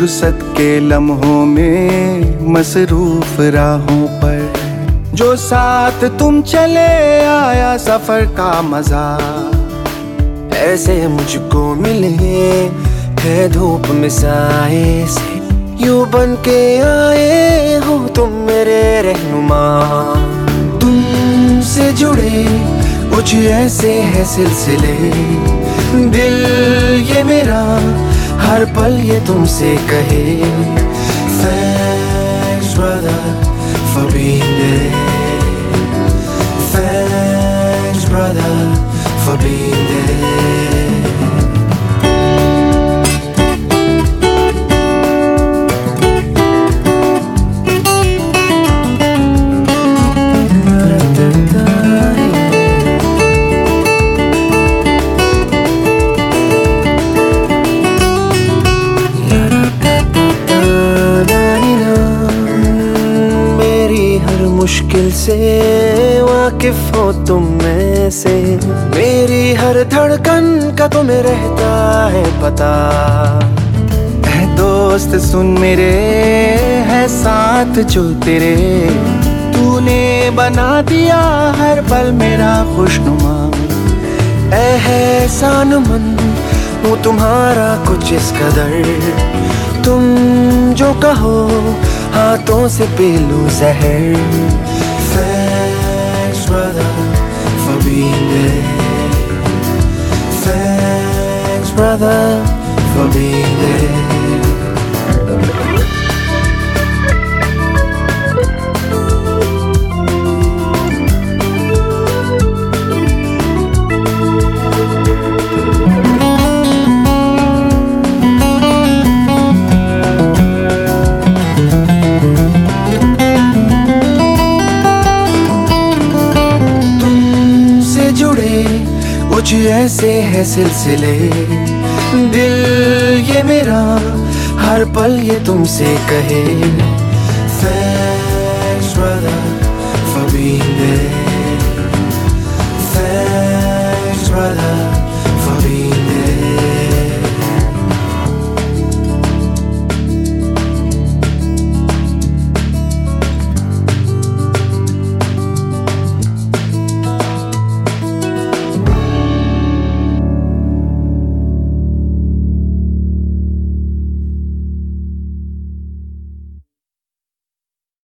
फुर्सत के लम्हों में मसरूफ राहों पर जो साथ तुम चले आया सफर का मजा। ऐसे मुझको मिले है धूप में साए से, यूं बन के आए हो तुम मेरे रहनुमा। तुमसे जुड़े कुछ ऐसे है सिलसिले, दिल ये मेरा हर पल ये तुमसे कहे। Thanks brother for being there, thanks brother for being there. मुश्किल से वाकिफ हो तुम में से, मेरी हर धड़कन का तुम्हें रहता है पता। ऐ दोस्त सुन मेरे है साथ जो तेरे, तूने बना दिया हर पल मेरा खुशनुमा। एहसान मंद हूँ तुम्हारा कुछ इस कदर, तुम जो कहो हाथों से पी लूं जहर। Thanks brother for being there, thanks brother for being there. कुछ ऐसे है सिलसिले, दिल ये मेरा हर पल ये तुमसे कहे। Thanks brother for being there.